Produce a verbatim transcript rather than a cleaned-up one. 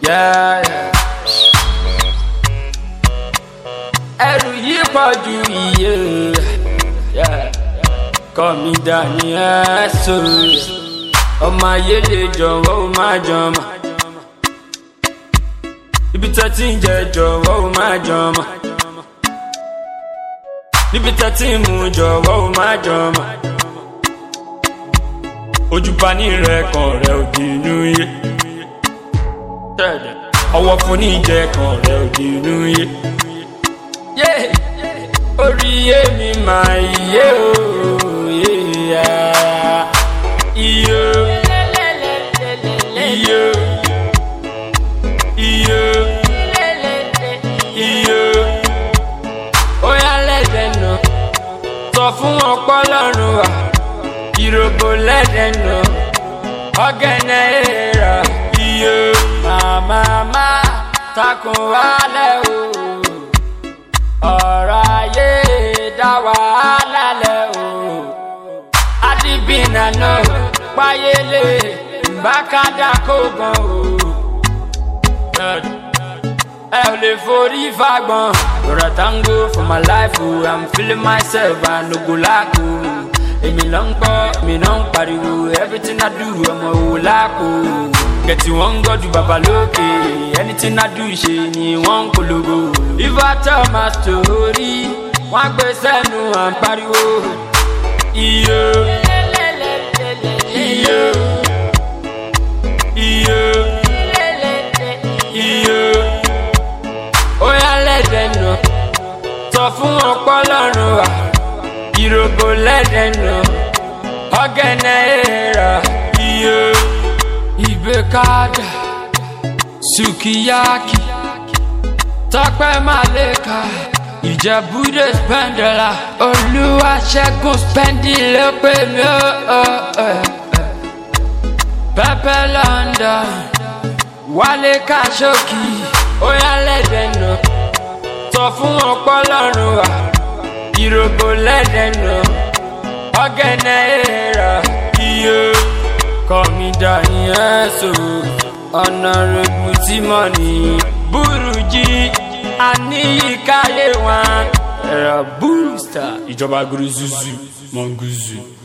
yeah, yeah. Ẹrù yìí pọ̀ ju iye, yeah. Kọ́ mi dání ẹ̀sọ́, ọmọ ayé lè jọ̀wọ́ ó má jọmọ. Ibi tẹ́ tí ń jẹ jọ̀wọ́ ó má jọmọ. Níbi tẹ́ tí ń mu jọ̀wọ́ ó má jọmọ. Ojúbà ní rẹ̀ kan rẹ̀ òdì inú yé. Ọwọ́ fún ní ìjẹ kan rẹ̀ òdì inú yé. Orí yé mi máa yé o. Iyo, iyo, iyo, iyo. Oya lẹ́dẹ̀ nà, sọ fún ọpọlọ́run wa. Ìròbó lẹ́dẹ̀ nà, ọ̀gẹ̀nẹ̀ èèrà. Iyo, màmá má takùn wálẹ̀ o. Ọ̀rọ̀ ayé dá wàhálà lẹ̀ o. Adibina no, payele, mbakada kogan o. Ẹ ò lè forí fagbọn. You're a tango for my life o. I'm feeling myself and no go lack o. Èmi ló ń gbọ́, èmi náà ń pariwo. Everything I do, ọmọ òwò láàkó. Kẹ̀tì wọ́n ń gọ́jú bàbá lókè. Anything I do ṣe ni wọ́n ń polówó. If I tell my story, wọ́n á gbé sẹ́nu à ń pariwo. Iyo, iyo, iyo, iyo. Oya lẹ́dẹ̀ nà, sọ fún ọpọlọ́run wa. Ìròbó lẹ́dẹ̀ nà, ọ̀gẹ̀nẹ̀ èèrà. Iyo, ìgbékadà, sukiyaki, Tọ́pẹ́ Màlẹ́kà. Ìjẹ̀bú-Òde spẹ́ndẹ̀là, Olúwaṣẹ́gun spẹ́ndì ló pè mí ó. Pẹ́pẹ́ London, Wálé Kàṣókì, Oya lẹ́dẹ̀ nà, sọ fún ọpọlọ́run wa. Ìròbó lẹ́dẹ̀ nà, ọ̀gẹ̀nẹ̀ èèrà. Iyo, kọ́ mi dání ẹ̀sọ́, Honorable Timoni, Burújí. Àníyíkáyé wọn ẹ̀rọ booster ìjọba guruzuzu mọ̀ngúzù.